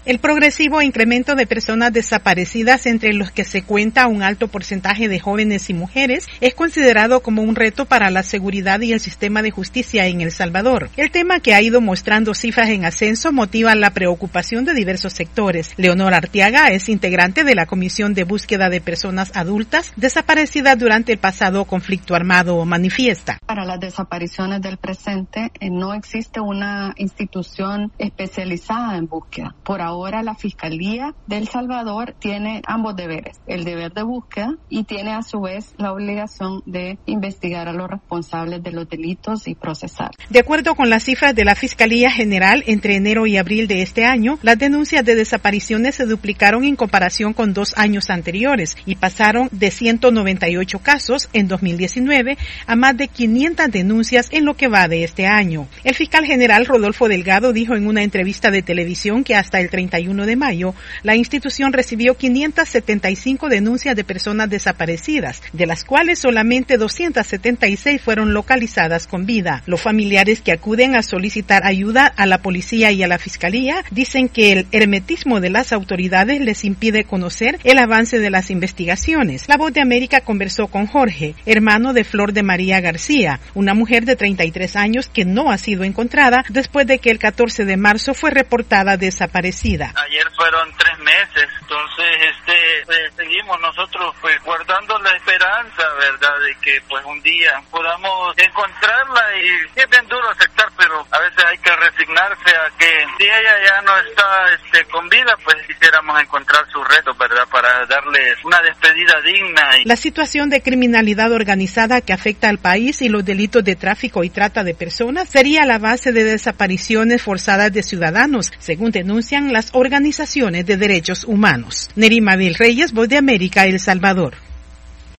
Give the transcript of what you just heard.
El progresivo incremento de personas desaparecidas, entre los que se cuenta un alto porcentaje de jóvenes y mujeres, es considerado como un reto para la seguridad y el sistema de justicia en El Salvador. El tema, que ha ido mostrando cifras en ascenso, motiva la preocupación de diversos sectores. Leonor Arteaga es integrante de la Comisión de Búsqueda de Personas Adultas desaparecidas durante el pasado conflicto armado. Manifiesta: para las desapariciones del presente no existe una institución especializada en búsqueda. Por ahora la Fiscalía de El Salvador tiene ambos deberes, el deber de búsqueda y tiene a su vez la obligación de investigar a los responsables de los delitos y procesar. De acuerdo con las cifras de la Fiscalía General, entre enero y abril de este año, las denuncias de desapariciones se duplicaron en comparación con 2 años anteriores y pasaron de 198 casos en 2019 a más de 500 denuncias en lo que va de este año. El fiscal general Rodolfo Delgado dijo en una entrevista de televisión que hasta el 31 de mayo la institución recibió 575 denuncias de personas desaparecidas, de las cuales solamente 276 fueron localizadas con vida. Los familiares que acuden a solicitar ayuda a la policía y a la fiscalía dicen que el hermetismo de las autoridades les impide conocer el avance de las investigaciones. La Voz de América conversó con Jorge, hermano de Flor de María García, una mujer de 33 años que no ha sido encontrada después de que el 14 de marzo fue reportada desaparecida. Ayer fueron 3 meses, entonces seguimos nosotros guardando la esperanza, ¿verdad?, de que un día podamos encontrarla, y es bien duro aceptar, pero a veces hay que resignarse a que si ella ya no está con vida, quisiéramos encontrar su reto, ¿verdad?, para darles una despedida digna. La situación de criminalidad organizada que afecta al país y los delitos de tráfico y trata de personas sería la base de desapariciones forzadas de ciudadanos, según denuncian las organizaciones de derechos humanos. Nerima del Reyes, Voz de América, El Salvador.